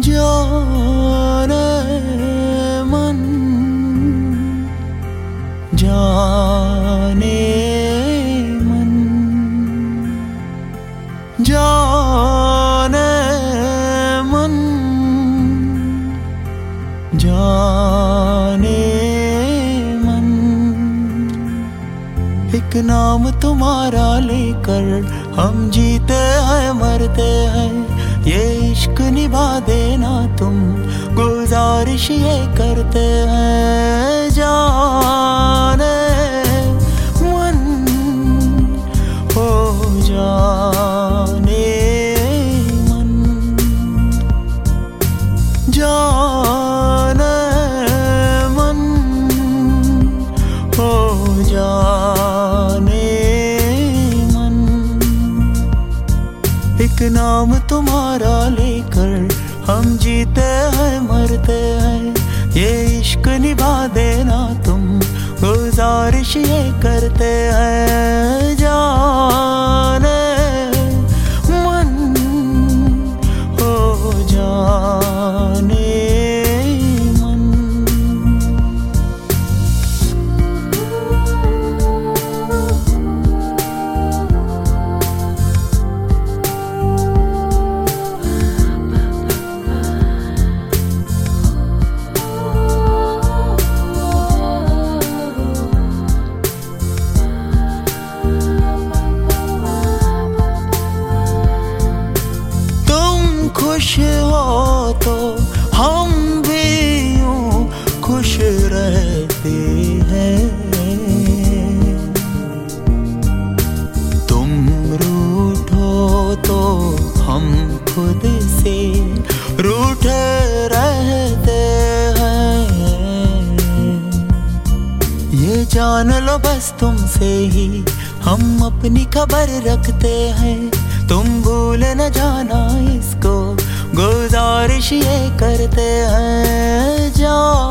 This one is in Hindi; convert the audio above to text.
जाने मन, जाने मन, जाने मन, जाने मन। एक नाम तुम्हारा लेकर हम जीते हैं मरते हैं, ये इश्क निभा देना तुम, गुजारिश ये करते हैं। जाने मन हो जाने मन, जाने मन हो जाने मन। एक नाम तुम्हारा लेकर हम जीते हैं मरते हैं, ये इश्क निभा देना तुम, गुजारिश ये करते हैं। जाने मन हो जाने मन। खुश हो तो हम भी यूं खुश रहते हैं, तुम रूठो तो हम खुद से रूठे रहते हैं। ये जान लो बस तुमसे ही हम अपनी खबर रखते हैं, तुम भूल न जाना इसको, गुजारिश ये करते हैं।